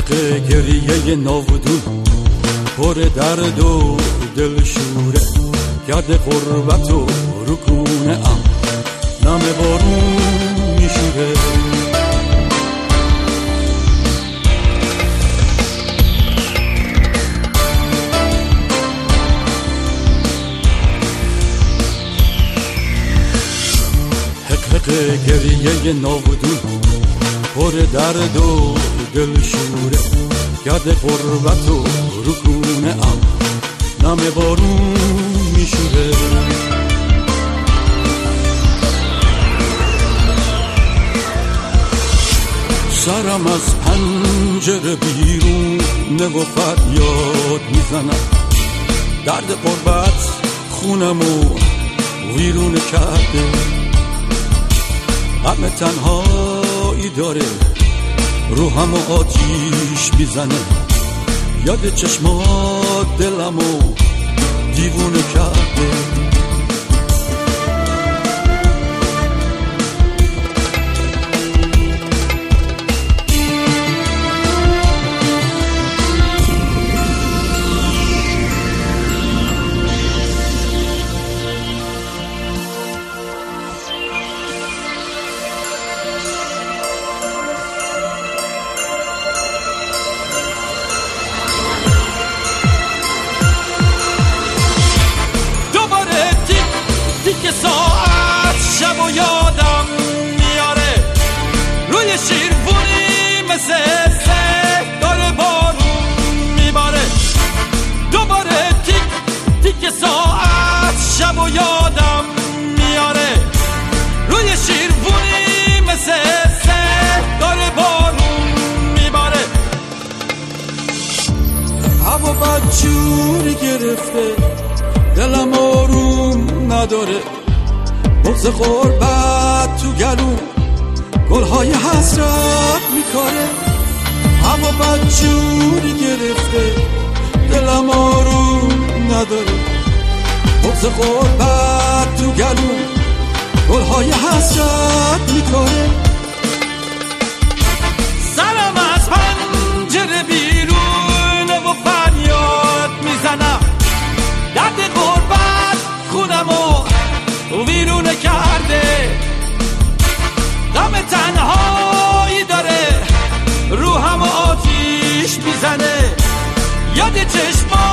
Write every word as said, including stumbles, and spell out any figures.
حق گریه ناودون پر درد و دل شوره، گرد غربت و رکونه ام نم بارون میشوره. حق حق گریه ناودون پر درد و دل شوره، گرد غربت و رکونه ام نم بارون میشوره. سرم از پنجره بیرونه و فریاد میزنم، درد غربت خونمو ویرونه کرده. غم تنهایی داره روحمو آتیش میزنه، یاد چشمات دلمو دیوونه کرده. که ساعت شب و یادم میاره، روی شیرفونی مثل سه داره بارون میباره. دوباره تیک تیک ساعت شب و یادم میاره، روی شیرفونی مثل سه داره بارون میباره. هوا بدجوری گرفته، دلم آروم نداره، بغض غربت تو گلوم گلهای حسرت میکاره. هوا بدجوری گرفته، دلم آروم نداره، بغض غربت تو گلوم گلهای حسرت میکاره. سرم از پنجره بیرونه و فریاد میزنم، درد غربت خونمو ویرونه کرده. غم تنهایی داره روحمو آتیش میزنه، یاد چشمات